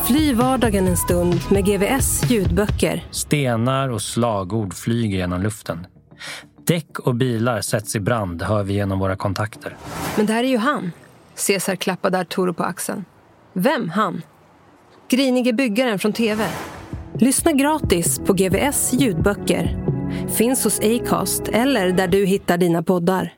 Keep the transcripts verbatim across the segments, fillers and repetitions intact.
Fly vardagen en stund med G V S ljudböcker. Stenar och slagord flyger genom luften. Däck och bilar sätts i brand, hör vi genom våra kontakter. Men det här är ju han. Cesar klappade Arturo på axeln. Vem han? Grinige byggaren från tv. Lyssna gratis på G V S ljudböcker. Finns hos Acast eller där du hittar dina poddar.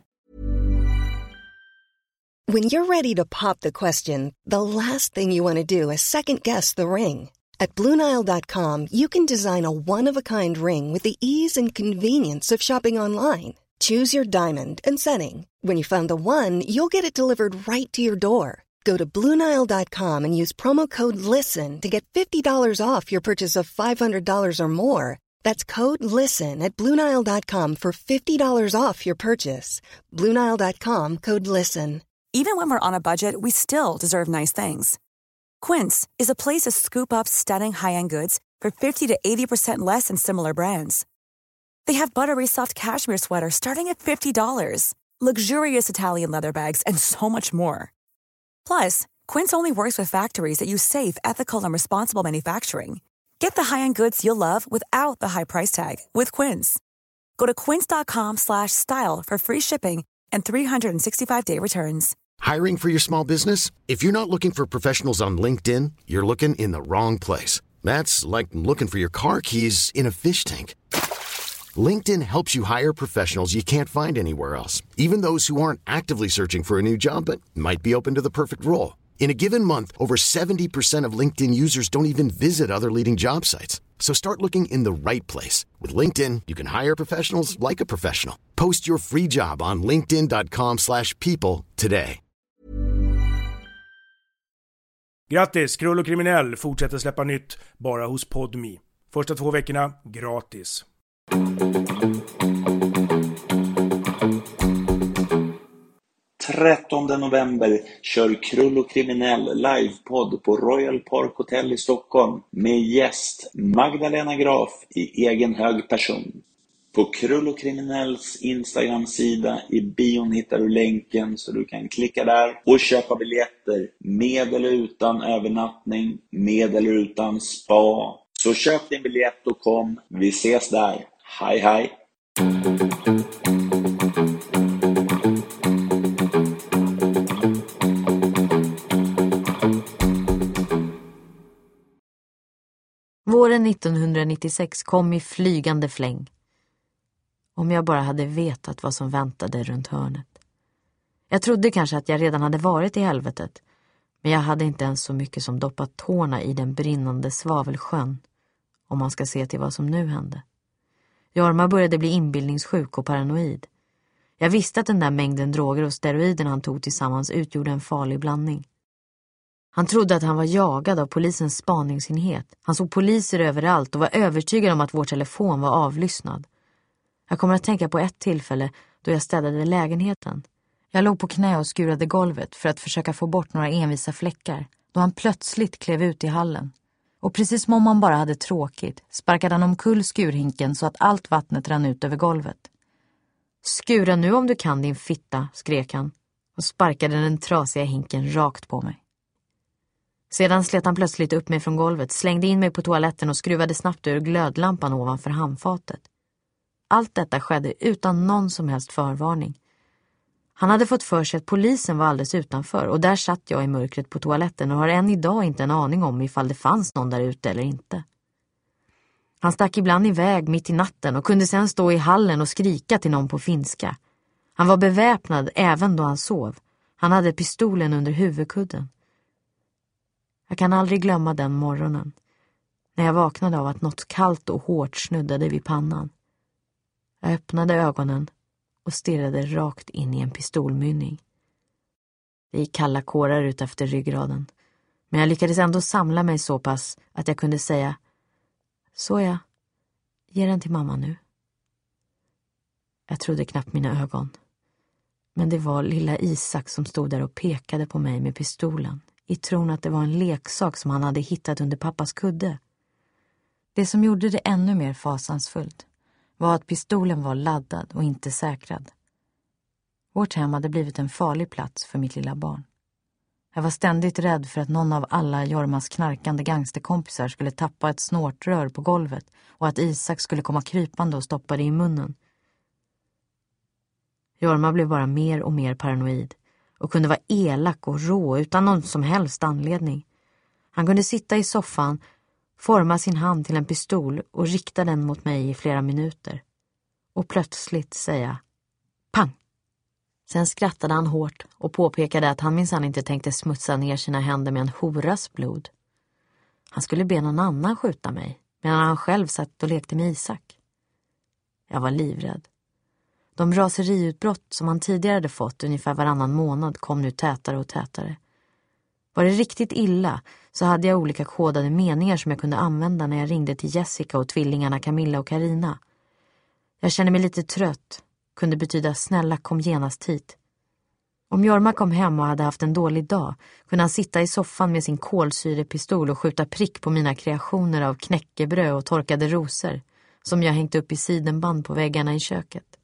When you're ready to pop the question, the last thing you want to do is second guess the ring. At Blue Nile dot com, you can design a one-of-a-kind ring with the ease and convenience of shopping online. Choose your diamond and setting. When you find the one, you'll get it delivered right to your door. Go to Blue Nile dot com and use promo code LISTEN to get fifty dollars off your purchase of five hundred dollars or more. That's code LISTEN at Blue Nile dot com for fifty dollars off your purchase. Blue Nile dot com, code LISTEN. Even when we're on a budget, we still deserve nice things. Quince is a place to scoop up stunning high-end goods for fifty to eighty percent less than similar brands. They have buttery soft cashmere sweaters starting at fifty dollars, luxurious Italian leather bags, and so much more. Plus, Quince only works with factories that use safe, ethical, and responsible manufacturing. Get the high-end goods you'll love without the high price tag with Quince. Go to quince dot com slash style for free shipping and three sixty-five day returns. Hiring for your small business? If you're not looking for professionals on LinkedIn, you're looking in the wrong place. That's like looking for your car keys in a fish tank. LinkedIn helps you hire professionals you can't find anywhere else, even those who aren't actively searching for a new job but might be open to the perfect role. In a given month, over seventy percent of LinkedIn users don't even visit other leading job sites. So start looking in the right place. With LinkedIn, you can hire professionals like a professional. Post your free job on linkedin dot com slash people today. Grattis, Krull och Kriminell fortsätter släppa nytt bara hos Podme. Första två veckorna gratis. trettonde november kör Krull och Kriminell livepodd på Royal Park Hotel i Stockholm med gäst Magdalena Graf i egen hög person. På Krull och Kriminells Instagram-sida i bion hittar du länken så du kan klicka där och köpa biljetter med eller utan övernattning, med eller utan spa. Så köp din biljett och kom, vi ses där. Hej hej! Våren nittonhundranittiosex kom i flygande fläng. Om jag bara hade vetat vad som väntade runt hörnet. Jag trodde kanske att jag redan hade varit i helvetet. Men jag hade inte ens så mycket som doppat tårna i den brinnande svavelsjön. Om man ska se till vad som nu hände. Jorma började bli inbildningssjuk och paranoid. Jag visste att den där mängden droger och steroider han tog tillsammans utgjorde en farlig blandning. Han trodde att han var jagad av polisens spaningsenhet. Han såg poliser överallt och var övertygad om att vår telefon var avlyssnad. Jag kommer att tänka på ett tillfälle då jag städade lägenheten. Jag låg på knä och skurade golvet för att försöka få bort några envisa fläckar. Då han plötsligt klev ut i hallen. Och precis som om han bara hade tråkigt sparkade han omkull skurhinken så att allt vattnet rann ut över golvet. Skura nu om du kan din fitta, skrek han och sparkade den trasiga hinken rakt på mig. Sedan slet han plötsligt upp mig från golvet, slängde in mig på toaletten och skruvade snabbt ur glödlampan ovanför handfatet. Allt detta skedde utan någon som helst förvarning. Han hade fått för sig att polisen var alldeles utanför och där satt jag i mörkret på toaletten och har än idag inte en aning om ifall det fanns någon där ute eller inte. Han stack ibland iväg mitt i natten och kunde sedan stå i hallen och skrika till någon på finska. Han var beväpnad även då han sov. Han hade pistolen under huvudkudden. Jag kan aldrig glömma den morgonen när jag vaknade av att något kallt och hårt snuddade vid pannan. Jag öppnade ögonen och stirrade rakt in i en pistolmynning. Det gick kalla kårar ut efter ryggraden. Men jag lyckades ändå samla mig så pass att jag kunde säga: så ja, ge den till mamma nu. Jag trodde knappt mina ögon. Men det var lilla Isak som stod där och pekade på mig med pistolen. I tron att det var en leksak som han hade hittat under pappas kudde. Det som gjorde det ännu mer fasansfullt var att pistolen var laddad och inte säkrad. Vårt hem hade blivit en farlig plats för mitt lilla barn. Jag var ständigt rädd för att någon av alla Jormas knarkande gangsterkompisar skulle tappa ett snortrör på golvet och att Isak skulle komma krypande och stoppa det i munnen. Jorma blev bara mer och mer paranoid och kunde vara elak och rå utan någon som helst anledning. Han kunde sitta i soffan, forma sin hand till en pistol och rikta den mot mig i flera minuter. Och plötsligt säga pang! Sen skrattade han hårt och påpekade att han minsann inte tänkte smutsa ner sina händer med en horas blod. Han skulle be någon annan skjuta mig, medan han själv satt och lekte med Isak. Jag var livrädd. De raseriutbrott som han tidigare hade fått ungefär varannan månad kom nu tätare och tätare. Var det riktigt illa så hade jag olika kodade meningar som jag kunde använda när jag ringde till Jessica och tvillingarna Camilla och Karina. Jag kände mig lite trött. Kunde betyda snälla kom genast hit. Om Jorma kom hem och hade haft en dålig dag kunde han sitta i soffan med sin kolsyrepistol och skjuta prick på mina kreationer av knäckebröd och torkade rosor som jag hängt upp i sidenband på väggarna i köket.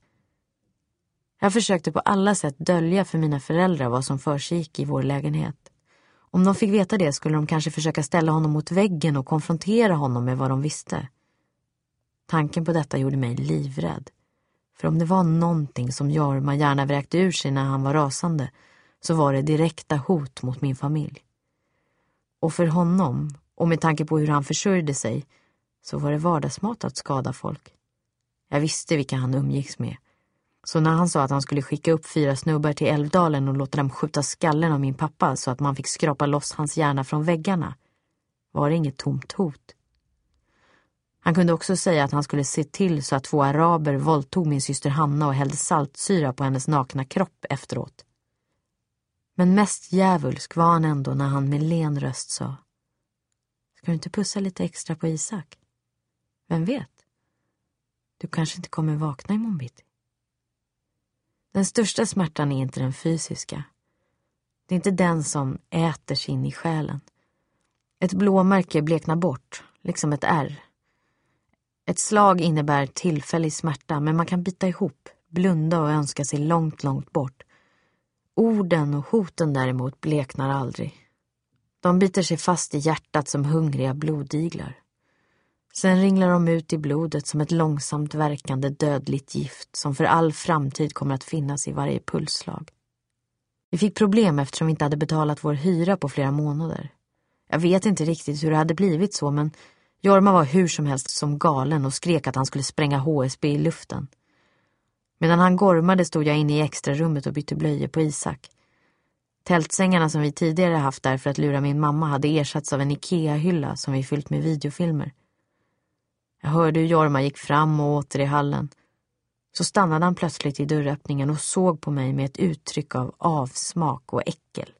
Jag försökte på alla sätt dölja för mina föräldrar vad som försiggick i vår lägenhet. Om de fick veta det skulle de kanske försöka ställa honom mot väggen och konfrontera honom med vad de visste. Tanken på detta gjorde mig livrädd. För om det var någonting som Jorma gärna vräkte ur sig när han var rasande så var det direkta hot mot min familj. Och för honom, och med tanke på hur han försörjde sig, så var det vardagsmat att skada folk. Jag visste vilka han umgicks med. Så när han sa att han skulle skicka upp fyra snubbar till Älvdalen och låta dem skjuta skallen av min pappa så att man fick skrapa loss hans hjärna från väggarna, var det inget tomt hot. Han kunde också säga att han skulle se till så att två araber våldtog min syster Hanna och hällde saltsyra på hennes nakna kropp efteråt. Men mest djävulsk var han ändå när han med len röst sa: ska du inte pussa lite extra på Isak? Vem vet? Du kanske inte kommer vakna imorgon bitti. Den största smärtan är inte den fysiska. Det är inte den som äter sig in i själen. Ett blåmärke bleknar bort, liksom ett ärr. Ett slag innebär tillfällig smärta, men man kan bita ihop, blunda och önska sig långt, långt bort. Orden och hoten däremot bleknar aldrig. De biter sig fast i hjärtat som hungriga blodiglar. Sen ringlar de ut i blodet som ett långsamt verkande dödligt gift som för all framtid kommer att finnas i varje pulsslag. Vi fick problem eftersom vi inte hade betalat vår hyra på flera månader. Jag vet inte riktigt hur det hade blivit så, men Jorma var hur som helst som galen och skrek att han skulle spränga H S B i luften. Medan han gormade stod jag inne i extra rummet och bytte blöjor på Isak. Tältsängarna som vi tidigare haft där för att lura min mamma hade ersatts av en Ikea-hylla som vi fyllt med videofilmer. Jag hörde hur Jorma gick fram och åter i hallen. Så stannade han plötsligt i dörröppningen och såg på mig med ett uttryck av avsmak och äckel.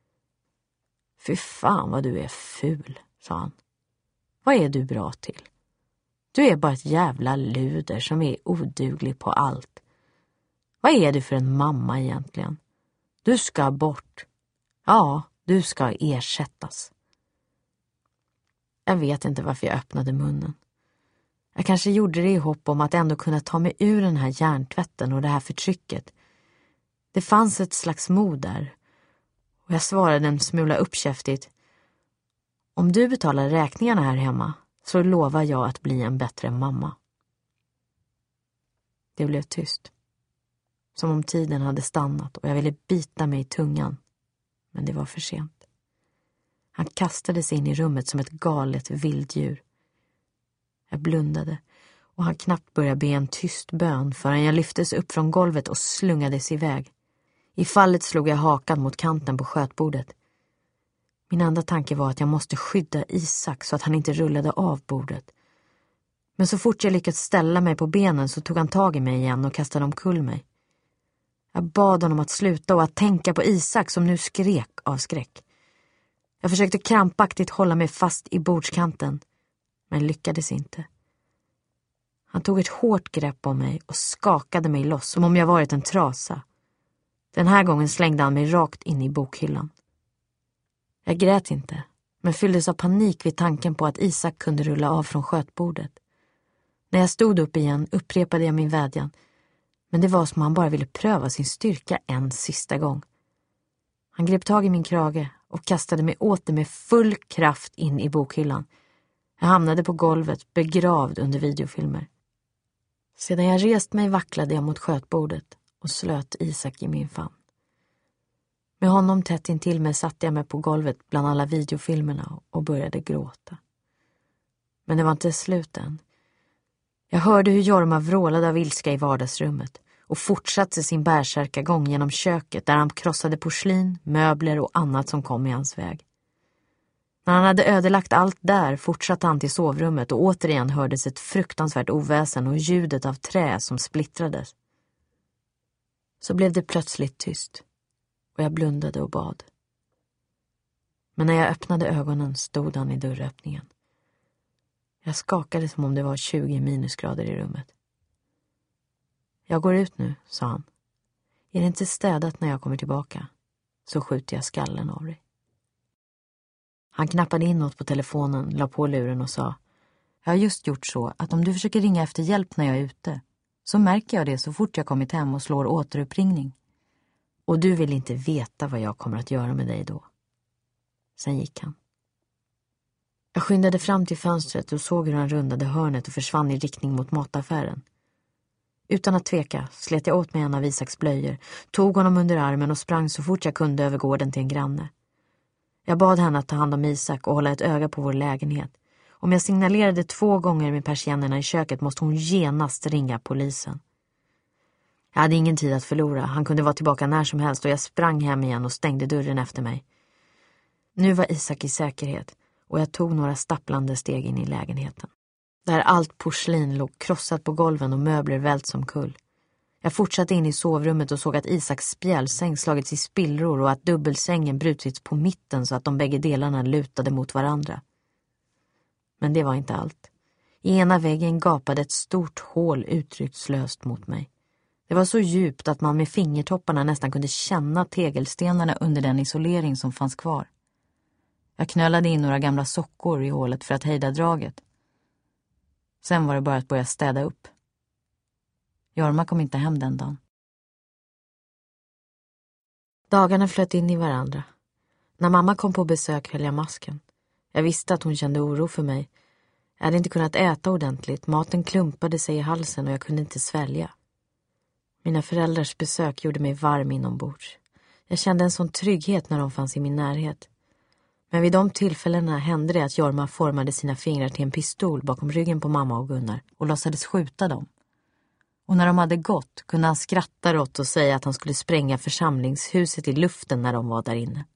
Fy fan vad du är ful, sa han. Vad är du bra till? Du är bara ett jävla luder som är oduglig på allt. Vad är du för en mamma egentligen? Du ska bort. Ja, du ska ersättas. Jag vet inte varför jag öppnade munnen. Jag kanske gjorde det i hopp om att ändå kunna ta mig ur den här hjärntvätten och det här förtrycket. Det fanns ett slags mod där. Och jag svarade en smula uppkäftigt. Om du betalar räkningarna här hemma så lovar jag att bli en bättre mamma. Det blev tyst. Som om tiden hade stannat och jag ville bita mig i tungan. Men det var för sent. Han kastade sig in i rummet som ett galet vilddjur. Jag blundade och han knappt började be en tyst bön förrän jag lyftes upp från golvet och slungades iväg. I fallet slog jag hakan mot kanten på skötbordet. Min enda tanke var att jag måste skydda Isak så att han inte rullade av bordet. Men så fort jag lyckats ställa mig på benen så tog han tag i mig igen och kastade omkull mig. Jag bad honom att sluta och att tänka på Isak som nu skrek av skräck. Jag försökte krampaktigt hålla mig fast i bordskanten, men lyckades inte. Han tog ett hårt grepp om mig och skakade mig loss som om jag varit en trasa. Den här gången slängde han mig rakt in i bokhyllan. Jag grät inte, men fylldes av panik vid tanken på att Isak kunde rulla av från skötbordet. När jag stod upp igen upprepade jag min vädjan, men det var som han bara ville pröva sin styrka en sista gång. Han grep tag i min krage och kastade mig åter med full kraft in i bokhyllan. Jag hamnade på golvet, begravd under videofilmer. Sedan jag rest mig vacklade jag mot skötbordet och slöt Isak i min famn. Med honom tätt intill mig satte jag mig på golvet bland alla videofilmerna och började gråta. Men det var inte slut än. Jag hörde hur Jorma vrålade av ilska i vardagsrummet och fortsatte sin bärsärkagång genom köket där han krossade porslin, möbler och annat som kom i hans väg. När han hade ödelagt allt där fortsatte han till sovrummet och återigen hördes ett fruktansvärt oväsen och ljudet av trä som splittrades. Så blev det plötsligt tyst och jag blundade och bad. Men när jag öppnade ögonen stod han i dörröppningen. Jag skakade som om det var tjugo minusgrader i rummet. Jag går ut nu, sa han. Är det inte städat när jag kommer tillbaka, så skjuter jag skallen av dig. Han knappade inåt på telefonen, la på luren och sa: jag har just gjort så att om du försöker ringa efter hjälp när jag är ute, så märker jag det så fort jag kommit hem och slår återuppringning. Och du vill inte veta vad jag kommer att göra med dig då. Sen gick han. Jag skyndade fram till fönstret och såg hur han rundade hörnet och försvann i riktning mot mataffären. Utan att tveka slet jag åt mig en av Isaks blöjor, tog honom under armen och sprang så fort jag kunde över gården till en granne. Jag bad henne att ta hand om Isak och hålla ett öga på vår lägenhet. Om jag signalerade två gånger med persiennerna i köket måste hon genast ringa polisen. Jag hade ingen tid att förlora, han kunde vara tillbaka när som helst och jag sprang hem igen och stängde dörren efter mig. Nu var Isak i säkerhet och jag tog några stapplande steg in i lägenheten. Där allt porslin låg krossat på golven och möbler vält som kull. Jag fortsatte in i sovrummet och såg att Isaks spjälsäng slagits i spillror och att dubbelsängen brutits på mitten så att de bägge delarna lutade mot varandra. Men det var inte allt. I ena väggen gapade ett stort hål uttryckslöst mot mig. Det var så djupt att man med fingertopparna nästan kunde känna tegelstenarna under den isolering som fanns kvar. Jag knölade in några gamla sockor i hålet för att hejda draget. Sen var det bara att börja städa upp. Jorma kom inte hem den dagen. Dagarna flöt in i varandra. När mamma kom på besök höll jag masken. Jag visste att hon kände oro för mig. Jag hade inte kunnat äta ordentligt. Maten klumpade sig i halsen och jag kunde inte svälja. Mina föräldrars besök gjorde mig varm inombords. Jag kände en sån trygghet när de fanns i min närhet. Men vid de tillfällena hände det att Jorma formade sina fingrar till en pistol bakom ryggen på mamma och Gunnar och låtsades skjuta dem. Och när de hade gått kunde han skratta rått och säga att han skulle spränga församlingshuset i luften när de var där inne.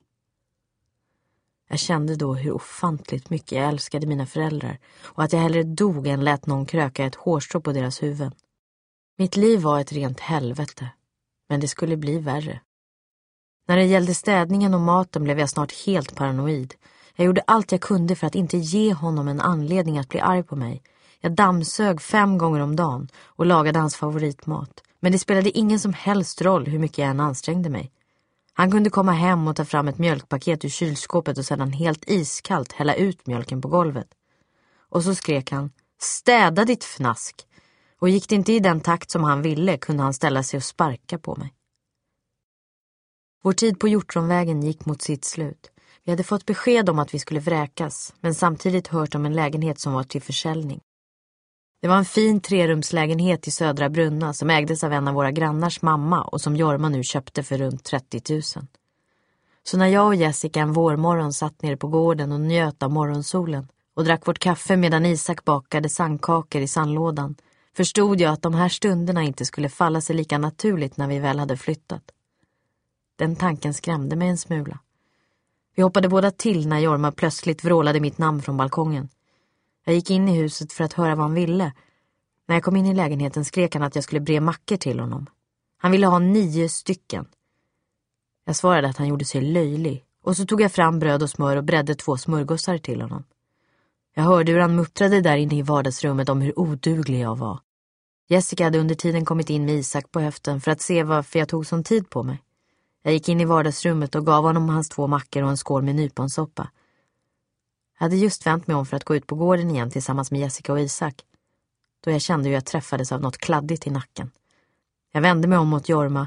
Jag kände då hur ofantligt mycket jag älskade mina föräldrar och att jag hellre dog än lät någon kröka ett hårstrå på deras huvuden. Mitt liv var ett rent helvete, men det skulle bli värre. När det gällde städningen och maten blev jag snart helt paranoid. Jag gjorde allt jag kunde för att inte ge honom en anledning att bli arg på mig. Jag dammsög fem gånger om dagen och lagade hans favoritmat. Men det spelade ingen som helst roll hur mycket jag än ansträngde mig. Han kunde komma hem och ta fram ett mjölkpaket ur kylskåpet och sedan helt iskallt hälla ut mjölken på golvet. Och så skrek han: städa ditt fnask! Och gick det inte i den takt som han ville kunde han ställa sig och sparka på mig. Vår tid på Hjortronvägen gick mot sitt slut. Vi hade fått besked om att vi skulle vräkas, men samtidigt hört om en lägenhet som var till försäljning. Det var en fin trerumslägenhet i Södra Brunna som ägdes av en av våra grannars mamma och som Jorma nu köpte för runt trettio tusen. Så när jag och Jessica en vårmorgon satt nere på gården och njöt av morgonsolen och drack vårt kaffe medan Isak bakade sandkakor i sandlådan, förstod jag att de här stunderna inte skulle falla sig lika naturligt när vi väl hade flyttat. Den tanken skrämde mig en smula. Vi hoppade båda till när Jorma plötsligt vrålade mitt namn från balkongen. Jag gick in i huset för att höra vad han ville. När jag kom in i lägenheten skrek han att jag skulle bre mackor till honom. Han ville ha nio stycken. Jag svarade att han gjorde sig löjlig och så tog jag fram bröd och smör och bredde två smörgåsar till honom. Jag hörde hur han muttrade där inne i vardagsrummet om hur oduglig jag var. Jessica hade under tiden kommit in med Isak på höften för att se varför jag tog sån tid på mig. Jag gick in i vardagsrummet och gav honom hans två mackor och en skål med nyponsoppa. Jag hade just vänt mig om för att gå ut på gården igen tillsammans med Jessica och Isak, då jag kände hur jag träffades av något kladdigt i nacken. Jag vände mig om mot Jorma,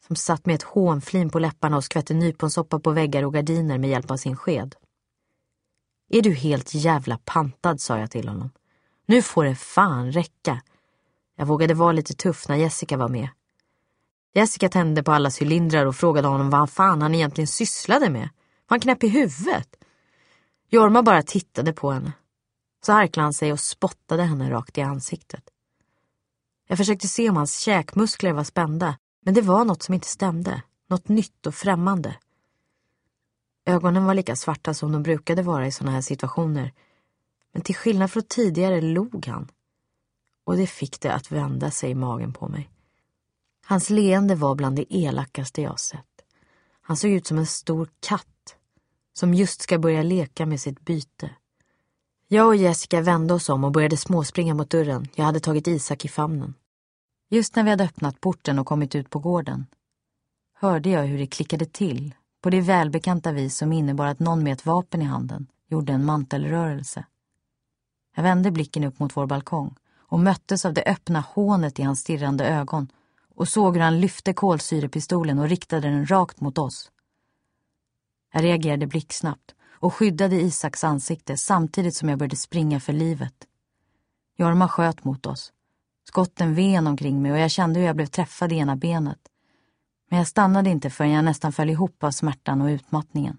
som satt med ett hånflin på läpparna och skvätte nyponsoppa på väggar och gardiner med hjälp av sin sked. Är du helt jävla pantad, sa jag till honom. Nu får det fan räcka. Jag vågade vara lite tuff när Jessica var med. Jessica tände på alla cylindrar och frågade honom vad fan han egentligen sysslade med. Han knäpp i huvudet. Jorma bara tittade på henne. Så harklade han sig och spottade henne rakt i ansiktet. Jag försökte se om hans käkmuskler var spända, men det var något som inte stämde. Något nytt och främmande. Ögonen var lika svarta som de brukade vara i såna här situationer. Men till skillnad från tidigare log han. Och det fick det att vända sig i magen på mig. Hans leende var bland det elakaste jag sett. Han såg ut som en stor katt som just ska börja leka med sitt byte. Jag och Jessica vände oss om och började småspringa mot dörren. Jag hade tagit Isak i famnen. Just när vi hade öppnat porten och kommit ut på gården hörde jag hur det klickade till på det välbekanta vis som innebar att någon med ett vapen i handen gjorde en mantelrörelse. Jag vände blicken upp mot vår balkong och möttes av det öppna hånet i hans stirrande ögon och såg hur han lyfte kolsyrepistolen och riktade den rakt mot oss. Jag reagerade blixtsnabbt och skyddade Isaks ansikte samtidigt som jag började springa för livet. Jorma sköt mot oss. Skotten ven omkring mig och jag kände hur jag blev träffad i ena benet. Men jag stannade inte förrän jag nästan föll ihop av smärtan och utmattningen.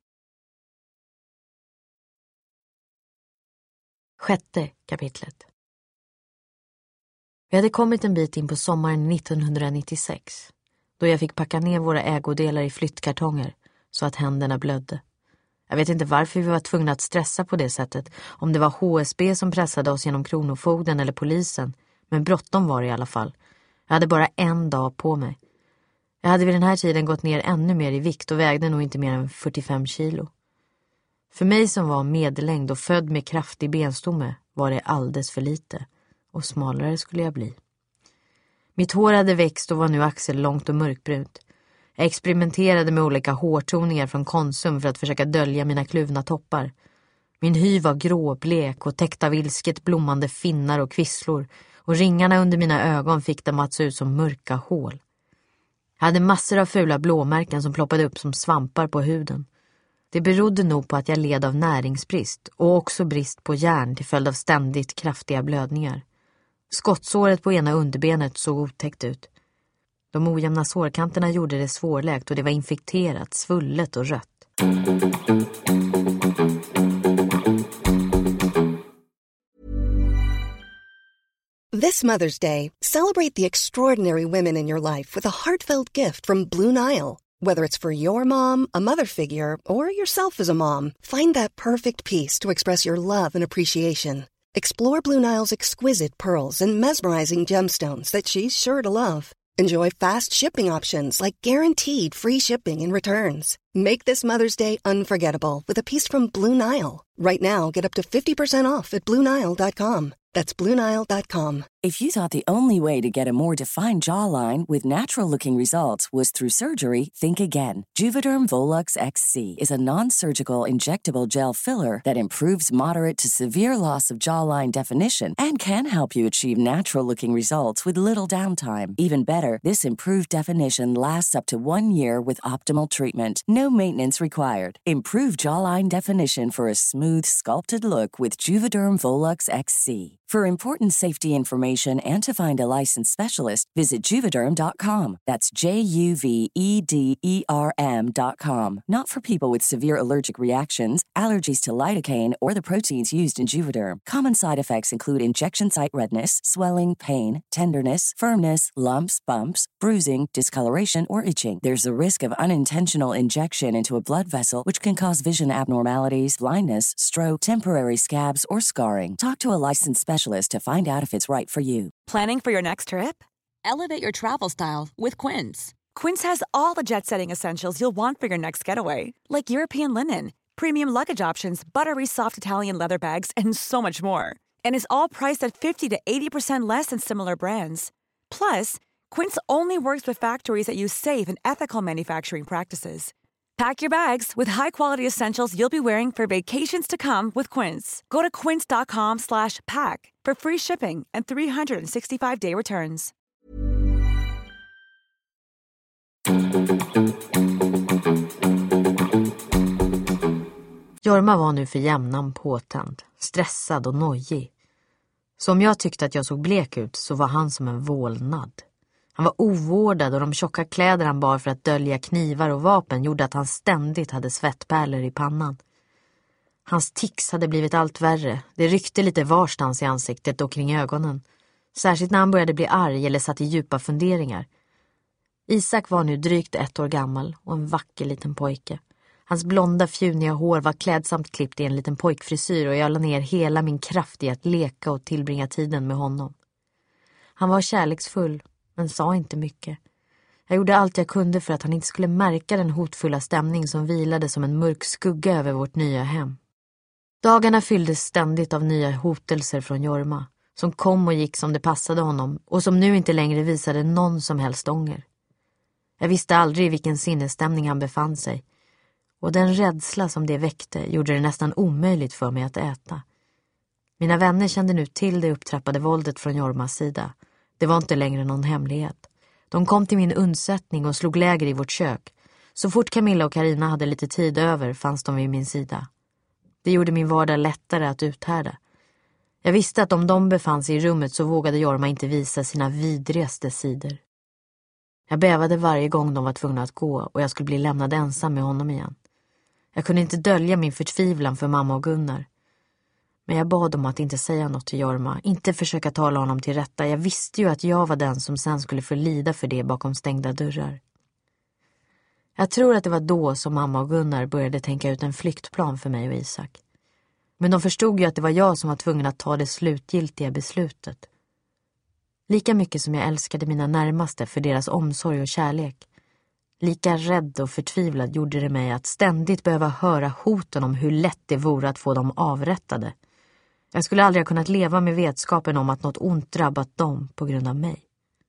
Sjätte kapitlet. Vi hade kommit en bit in på sommaren nittonhundranittiosex, då jag fick packa ner våra ägodelar i flyttkartonger så att händerna blödde. Jag vet inte varför vi var tvungna att stressa på det sättet, om det var H S B som pressade oss genom kronofogden eller polisen, men bråttom var det i alla fall. Jag hade bara en dag på mig. Jag hade vid den här tiden gått ner ännu mer i vikt och vägde nog inte mer än fyrtiofem kilo. För mig som var medellängd och född med kraftig benstomme var det alldeles för lite, och smalare skulle jag bli. Mitt hår hade växt och var nu axellångt och mörkbrunt. Jag experimenterade med olika hårtoningar från Konsum för att försöka dölja mina kluvna toppar. Min hy var grå, blek och täckt av ilsket blommande finnar och kvisslor, och ringarna under mina ögon fick dem att se ut som mörka hål. Jag hade massor av fula blåmärken som ploppade upp som svampar på huden. Det berodde nog på att jag led av näringsbrist och också brist på järn till följd av ständigt kraftiga blödningar. Skottsåret på ena underbenet såg otäckt ut. De ojämna sårkanterna gjorde det svårläkt och det var infekterat, svullet och rött. This Mother's Day, celebrate the extraordinary women in your life with a heartfelt gift from Blue Nile. Whether it's for your mom, a mother figure, or yourself as a mom, find that perfect piece to express your love and appreciation. Explore Blue Nile's exquisite pearls and mesmerizing gemstones that she's sure to love. Enjoy fast shipping options like guaranteed free shipping and returns. Make this Mother's Day unforgettable with a piece from Blue Nile. Right now, get up to fifty percent off at blue nile dot com. That's blue nile dot com. If you thought the only way to get a more defined jawline with natural-looking results was through surgery, think again. Juvederm Volux X C is a non-surgical injectable gel filler that improves moderate to severe loss of jawline definition and can help you achieve natural-looking results with little downtime. Even better, this improved definition lasts up to one year with optimal treatment. No maintenance required. Improve jawline definition for a smooth, sculpted look with Juvederm Volux X C. For important safety information and to find a licensed specialist, visit Juvederm dot com. That's J U V E D E R M dot com. Not for people with severe allergic reactions, allergies to lidocaine, or the proteins used in Juvederm. Common side effects include injection site redness, swelling, pain, tenderness, firmness, lumps, bumps, bruising, discoloration, or itching. There's a risk of unintentional injection into a blood vessel, which can cause vision abnormalities, blindness, stroke, temporary scabs, or scarring. Talk to a licensed specialist to find out if it's right for you. Planning for your next trip? Elevate your travel style with Quince. Quince has all the jet-setting essentials you'll want for your next getaway, like European linen, premium luggage options, buttery soft Italian leather bags, and so much more. And is all priced at fifty to eighty percent less than similar brands. Plus, Quince only works with factories that use safe and ethical manufacturing practices. Pack your bags with high-quality essentials you'll be wearing for vacations to come with Quince. Go to quince dot com slash pack for free shipping and three hundred sixty-five day returns. Jorma var nu för jämnan påtänd, stressad och nojig. Så om jag tyckte att jag såg blek ut så var han som en vålnad. Han var ovårdad och de tjocka kläder han bar för att dölja knivar och vapen gjorde att han ständigt hade svettpärlor i pannan. Hans tics hade blivit allt värre. Det ryckte lite varstans i ansiktet och kring ögonen. Särskilt när han började bli arg eller satt i djupa funderingar. Isak var nu drygt ett år gammal och en vacker liten pojke. Hans blonda fjuniga hår var klädsamt klippt i en liten pojkfrisyr och jag la ner hela min kraft i att leka och tillbringa tiden med honom. Han var kärleksfull, men sa inte mycket. Jag gjorde allt jag kunde för att han inte skulle märka den hotfulla stämning som vilade som en mörk skugga över vårt nya hem. Dagarna fylldes ständigt av nya hotelser från Jorma, som kom och gick som det passade honom och som nu inte längre visade någon som helst ånger. Jag visste aldrig i vilken sinnesstämning han befann sig. Och den rädsla som det väckte gjorde det nästan omöjligt för mig att äta. Mina vänner kände nu till det upptrappade våldet från Jormas sida. Det var inte längre någon hemlighet. De kom till min undsättning och slog läger i vårt kök. Så fort Camilla och Karina hade lite tid över fanns de vid min sida. Det gjorde min vardag lättare att uthärda. Jag visste att om de befann sig i rummet så vågade Jorma inte visa sina vidrigaste sidor. Jag bävade varje gång de var tvungna att gå och jag skulle bli lämnad ensam med honom igen. Jag kunde inte dölja min förtvivlan för mamma och Gunnar. Men jag bad dem att inte säga något till Jorma, inte försöka tala honom till rätta. Jag visste ju att jag var den som sen skulle få lida för det bakom stängda dörrar. Jag tror att det var då som mamma och Gunnar började tänka ut en flyktplan för mig och Isak. Men de förstod ju att det var jag som var tvungen att ta det slutgiltiga beslutet. Lika mycket som jag älskade mina närmaste för deras omsorg och kärlek. Lika rädd och förtvivlad gjorde det mig att ständigt behöva höra hoten om hur lätt det vore att få dem avrättade. Jag skulle aldrig ha kunnat leva med vetskapen om att något ont drabbat dem på grund av mig.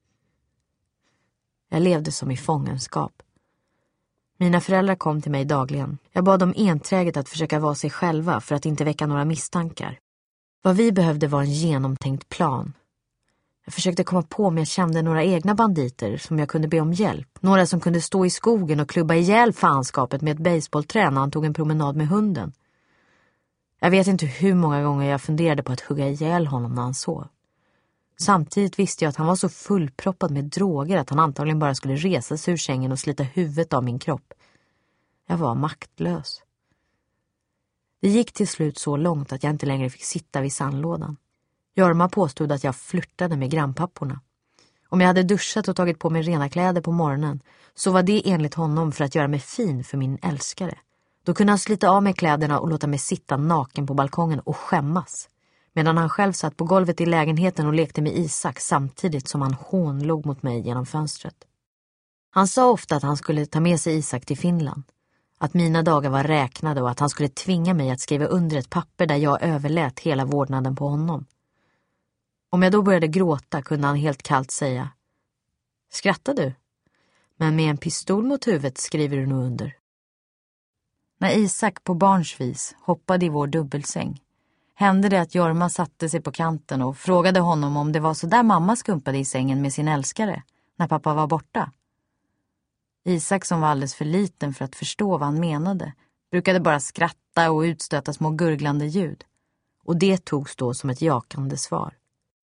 Jag levde som i fångenskap. Mina föräldrar kom till mig dagligen. Jag bad dem enträget att försöka vara sig själva för att inte väcka några misstankar. Vad vi behövde var en genomtänkt plan. Jag försökte komma på om jag kände några egna banditer som jag kunde be om hjälp. Några som kunde stå i skogen och klubba ihjäl fanskapet med ett baseballträ när han tog en promenad med hunden. Jag vet inte hur många gånger jag funderade på att hugga ihjäl honom när han sov. Samtidigt visste jag att han var så fullproppad med droger att han antagligen bara skulle resa sig ur sängen och slita huvudet av min kropp. Jag var maktlös. Det gick till slut så långt att jag inte längre fick sitta vid sandlådan. Jorma påstod att jag flirtade med grannpapporna. Om jag hade duschat och tagit på mig rena kläder på morgonen så var det enligt honom för att göra mig fin för min älskare. Då kunde han slita av mig kläderna och låta mig sitta naken på balkongen och skämmas. Medan han själv satt på golvet i lägenheten och lekte med Isak samtidigt som han hånlog mot mig genom fönstret. Han sa ofta att han skulle ta med sig Isak till Finland. Att mina dagar var räknade och att han skulle tvinga mig att skriva under ett papper där jag överlät hela vårdnaden på honom. Om jag då började gråta kunde han helt kallt säga: "Skrattar du? Men med en pistol mot huvudet skriver du nog under." När Isak på barns vis hoppade i vår dubbelsäng hände det att Jorma satte sig på kanten och frågade honom om det var så där mamma skumpade i sängen med sin älskare när pappa var borta. Isak, som var alldeles för liten för att förstå vad han menade, brukade bara skratta och utstöta små gurglande ljud. Och det togs då som ett jakande svar.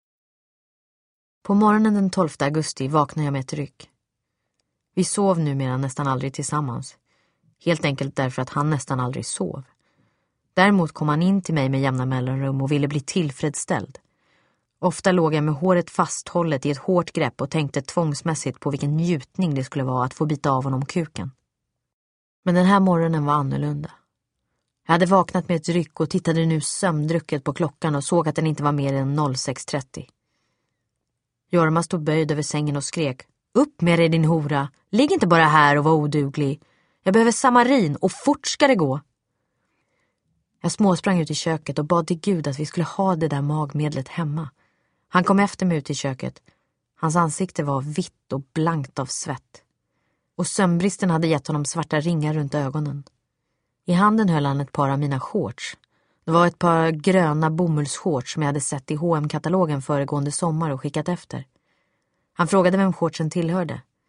På morgonen den tolfte augusti vaknade jag med ett ryck. Vi sov numera nästan aldrig tillsammans. Helt enkelt därför att han nästan aldrig sov. Däremot kom han in till mig med jämna mellanrum och ville bli tillfredsställd. Ofta låg jag med håret fasthållet i ett hårt grepp och tänkte tvångsmässigt på vilken njutning det skulle vara att få bita av honom kuken. Men den här morgonen var annorlunda. Jag hade vaknat med ett ryck och tittade nu sömndrucket på klockan och såg att den inte var mer än sex trettio. Jorma stod böjd över sängen och skrek: "Upp med dig din hora! Ligg inte bara här och var oduglig! Jag behöver samarin och fort ska det gå!" Jag småsprang ut i köket och bad till Gud att vi skulle ha det där magmedlet hemma. Han kom efter mig ut i köket. Hans ansikte var vitt och blankt av svett. Och sömnbristen hade gett honom svarta ringar runt ögonen. I handen höll han ett par av mina shorts. Det var ett par gröna bomullsshorts som jag hade sett i H och M-katalogen föregående sommar och skickat efter. Han frågade vem shortsen tillhörde.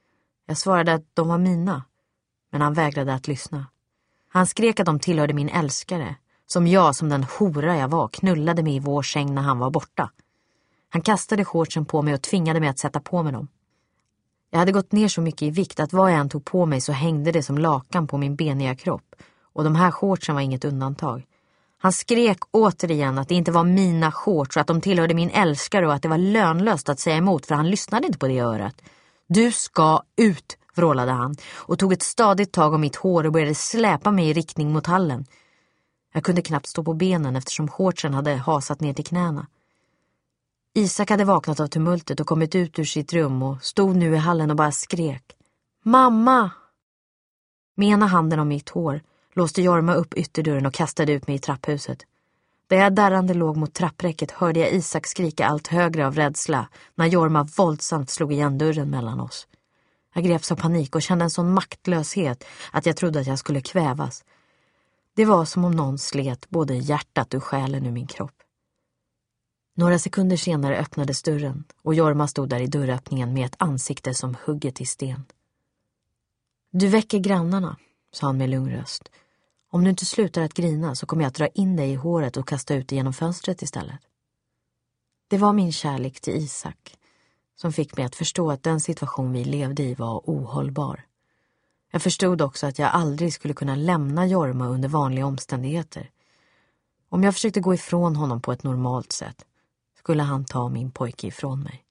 Jag svarade att de var mina, men han vägrade att lyssna. Han skrek att de tillhörde min älskare, som jag som den hora jag var knullade med i vår säng när han var borta. Han kastade shortsen på mig och tvingade mig att sätta på mig dem. Jag hade gått ner så mycket i vikt att vad jag än tog på mig så hängde det som lakan på min beniga kropp, och de här shortsen var inget undantag. Han skrek återigen att det inte var mina shorts och att de tillhörde min älskare och att det var lönlöst att säga emot, för han lyssnade inte på det örat. Du ska ut, vrålade han och tog ett stadigt tag om mitt hår och började släpa mig i riktning mot hallen. Jag kunde knappt stå på benen eftersom shortsen hade hasat ner till knäna. Isak hade vaknat av tumultet och kommit ut ur sitt rum och stod nu i hallen och bara skrek. Mamma! Med ena handen om mitt hår låste Jorma upp ytterdörren och kastade ut mig i trapphuset. Där jag darrande låg mot trappräcket hörde jag Isak skrika allt högre av rädsla när Jorma våldsamt slog igen dörren mellan oss. Jag greps av panik och kände en sån maktlöshet att jag trodde att jag skulle kvävas. Det var som om någon slet både hjärtat och själen ur min kropp. Några sekunder senare öppnades dörren och Jorma stod där i dörröppningen med ett ansikte som hugget i sten. Du väcker grannarna, sa han med lugn röst. Om du inte slutar att grina så kommer jag att dra in dig i håret och kasta ut dig genom fönstret istället. Det var min kärlek till Isak som fick mig att förstå att den situation vi levde i var ohållbar. Jag förstod också att jag aldrig skulle kunna lämna Jorma under vanliga omständigheter. Om jag försökte gå ifrån honom på ett normalt sätt skulle han ta min pojke ifrån mig.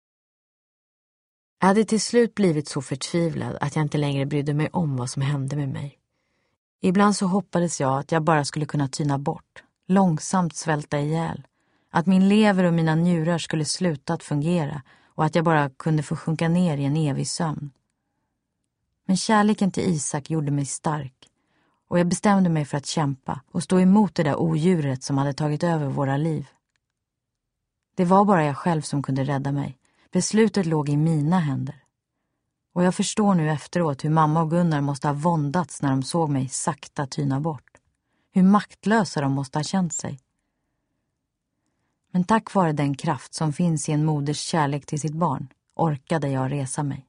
Jag hade till slut blivit så förtvivlad att jag inte längre brydde mig om vad som hände med mig. Ibland så hoppades jag att jag bara skulle kunna tyna bort, långsamt svälta ihjäl. Att min lever och mina njurar skulle sluta att fungera och att jag bara kunde få sjunka ner i en evig sömn. Men kärleken till Isak gjorde mig stark och jag bestämde mig för att kämpa och stå emot det där odjuret som hade tagit över våra liv. Det var bara jag själv som kunde rädda mig. Beslutet låg i mina händer. Och jag förstår nu efteråt hur mamma och Gunnar måste ha våndats när de såg mig sakta tyna bort. Hur maktlösa de måste ha känt sig. Men tack vare den kraft som finns i en moders kärlek till sitt barn orkade jag resa mig.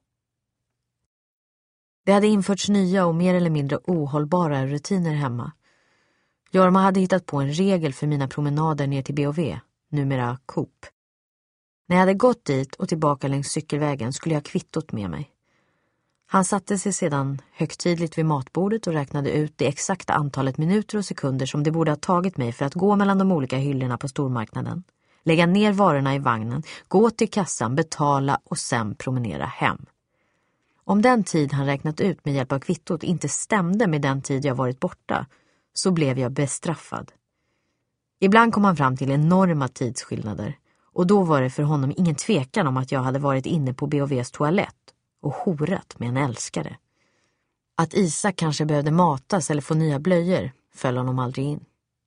Det hade införts nya och mer eller mindre ohållbara rutiner hemma. Jorma hade hittat på en regel för mina promenader ner till B och V, numera Coop. När jag hade gått dit och tillbaka längs cykelvägen skulle jag kvittot med mig. Han satte sig sedan högtidligt vid matbordet och räknade ut det exakta antalet minuter och sekunder som det borde ha tagit mig för att gå mellan de olika hyllorna på stormarknaden, lägga ner varorna i vagnen, gå till kassan, betala och sen promenera hem. Om den tid han räknat ut med hjälp av kvittot inte stämde med den tid jag varit borta, så blev jag bestraffad. Ibland kom han fram till enorma tidsskillnader, och då var det för honom ingen tvekan om att jag hade varit inne på B och V:s toalett och horat med en älskare. Att Isak kanske behövde matas eller få nya blöjor föll honom aldrig in.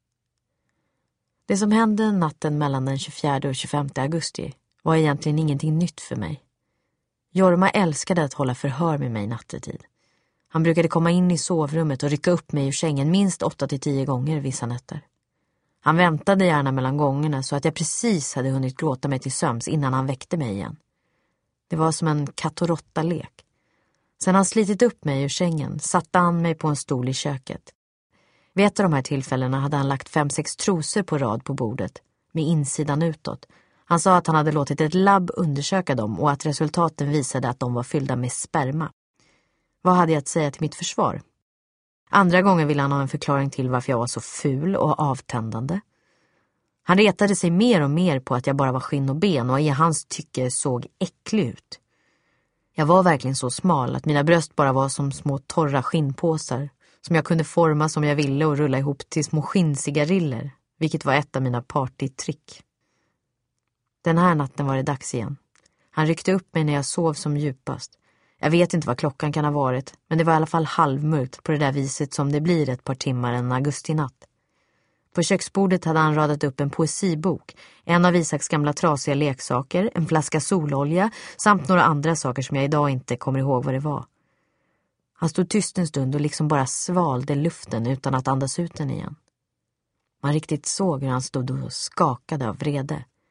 Det som hände natten mellan den tjugofjärde och tjugofemte augusti var egentligen ingenting nytt för mig. Jorma älskade att hålla förhör med mig nattetid. Han brukade komma in i sovrummet och rycka upp mig ur sängen minst åtta till tio gånger vissa nätter. Han väntade gärna mellan gångerna så att jag precis hade hunnit gråta mig till sömns innan han väckte mig igen. Det var som en katt- och råtta-lek. Sen han slitit upp mig ur sängen satte han mig på en stol i köket. Vid ett av de här tillfällena hade han lagt fem, sex trosor på rad på bordet, med insidan utåt. Han sa att han hade låtit ett labb undersöka dem och att resultaten visade att de var fyllda med sperma. Vad hade jag att säga till mitt försvar? Andra gånger ville han ha en förklaring till varför jag var så ful och avtändande. Han retade sig mer och mer på att jag bara var skinn och ben och i hans tycke såg äcklig ut. Jag var verkligen så smal att mina bröst bara var som små torra skinnpåsar som jag kunde forma som jag ville och rulla ihop till små skinncigariller, vilket var ett av mina partytrick. Den här natten var det dags igen. Han ryckte upp mig när jag sov som djupast. Jag vet inte vad klockan kan ha varit, men det var i alla fall halvmörkt på det där viset som det blir ett par timmar en augustinatt. På köksbordet hade han radat upp en poesibok, en av Isaks gamla trasiga leksaker, en flaska sololja samt några andra saker som jag idag inte kommer ihåg vad det var. Han stod tyst en stund och liksom bara svalde luften utan att andas ut den igen. Man riktigt såg hur han stod och skakade av vrede.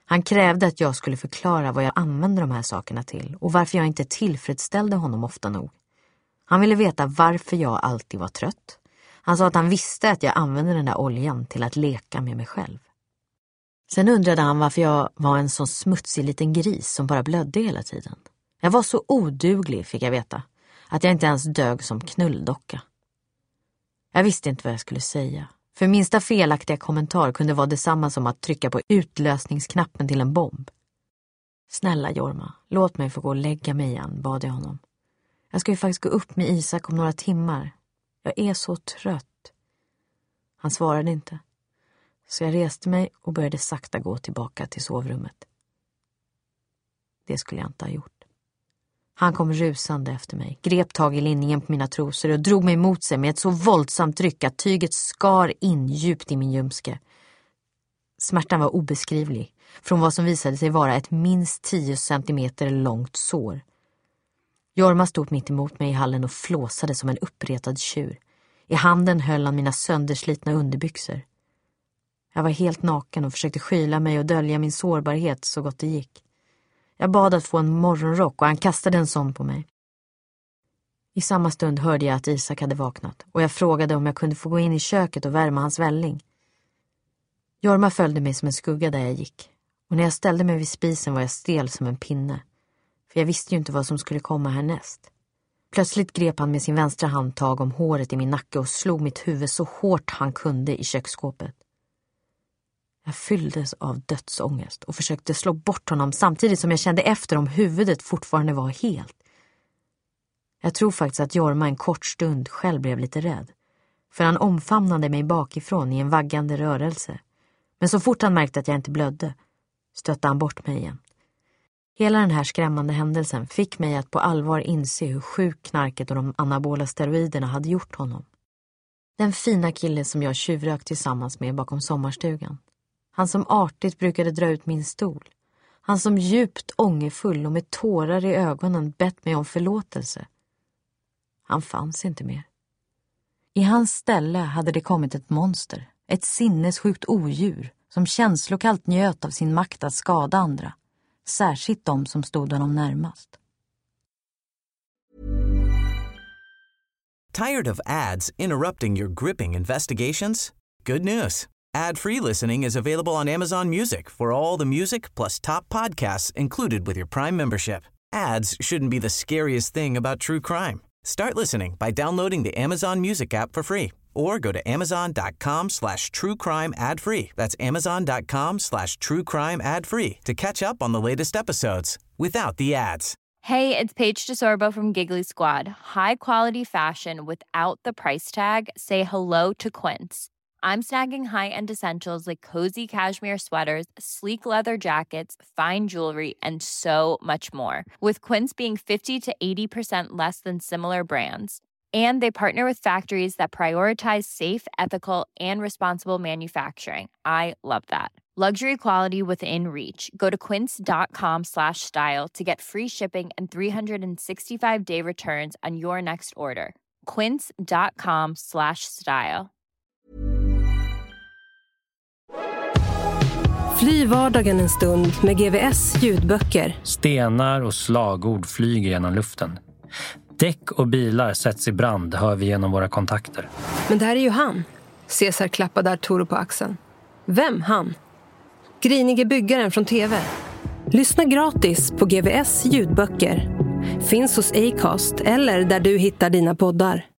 Han krävde att jag skulle förklara vad jag använde de här sakerna till och varför jag inte tillfredsställde honom ofta nog. Han ville veta varför jag alltid var trött. Han sa att han visste att jag använde den där oljan till att leka med mig själv. Sen undrade han varför jag var en sån smutsig liten gris som bara blödde hela tiden. Jag var så oduglig, fick jag veta, att jag inte ens dög som knulldocka. Jag visste inte vad jag skulle säga. För minsta felaktiga kommentar kunde vara detsamma som att trycka på utlösningsknappen till en bomb. Snälla Jorma, låt mig få gå och lägga mig igen, bad jag honom. Jag ska ju faktiskt gå upp med Isak om några timmar. Jag är så trött. Han svarade inte. Så jag reste mig och började sakta gå tillbaka till sovrummet. Det skulle jag inte ha gjort. Han kom rusande efter mig, grep tag i linningen på mina trosor och drog mig mot sig med ett så våldsamt tryck att tyget skar in djupt i min ljumske. Smärtan var obeskrivlig, från vad som visade sig vara ett minst tio centimeter långt sår. Jorma stod mitt emot mig i hallen och flåsade som en uppretad tjur. I handen höll han mina sönderslitna underbyxor. Jag var helt naken och försökte skyla mig och dölja min sårbarhet så gott det gick. Jag bad att få en morgonrock och han kastade en sån på mig. I samma stund hörde jag att Isak hade vaknat och jag frågade om jag kunde få gå in i köket och värma hans välling. Jorma följde mig som en skugga där jag gick och när jag ställde mig vid spisen var jag stel som en pinne. För jag visste ju inte vad som skulle komma härnäst. Plötsligt grep han med sin vänstra hand tag om håret i min nacke och slog mitt huvud så hårt han kunde i köksskåpet. Jag fylldes av dödsångest och försökte slå bort honom samtidigt som jag kände efter om huvudet fortfarande var helt. Jag tror faktiskt att Jorma en kort stund själv blev lite rädd. För han omfamnade mig bakifrån i en vaggande rörelse. Men så fort han märkte att jag inte blödde stötte han bort mig igen. Hela den här skrämmande händelsen fick mig att på allvar inse hur sjuk knarket och de anabola steroiderna hade gjort honom. Den fina kille som jag tjuvrök tillsammans med bakom sommarstugan. Han som artigt brukade dra ut min stol. Han som djupt ångerfull och med tårar i ögonen bett mig om förlåtelse. Han fanns inte mer. I hans ställe hade det kommit ett monster. Ett sinnessjukt odjur som känslokallt njöt av sin makt att skada andra. Särskilt de som stod honom närmast. Tired of ads interrupting your gripping investigations? Good news. Ad-free listening is available on Amazon Music for all the music plus top podcasts included with your Prime membership. Ads shouldn't be the scariest thing about true crime. Start listening by downloading the Amazon Music app for free or go to amazon.com slash true crime ad free. That's amazon.com slash true crime ad free to catch up on the latest episodes without the ads. Hey, it's Paige DeSorbo from Giggly Squad. High quality fashion without the price tag. Say hello to Quince. I'm snagging high-end essentials like cozy cashmere sweaters, sleek leather jackets, fine jewelry, and so much more. With Quince being fifty to eighty percent less than similar brands. And they partner with factories that prioritize safe, ethical, and responsible manufacturing. I love that. Luxury quality within reach. Go to quince.com slash style to get free shipping and three sixty-five day returns on your next order. Quince.com slash style. Fly vardagen en stund med G V S ljudböcker. Stenar och slagord flyger genom luften. Däck och bilar sätts i brand, hör vi genom våra kontakter. Men där är ju han. Cesar klappade Arturo på axeln. Vem han? Grinige byggaren från T V. Lyssna gratis på G V S ljudböcker. Finns hos Acast eller där du hittar dina poddar.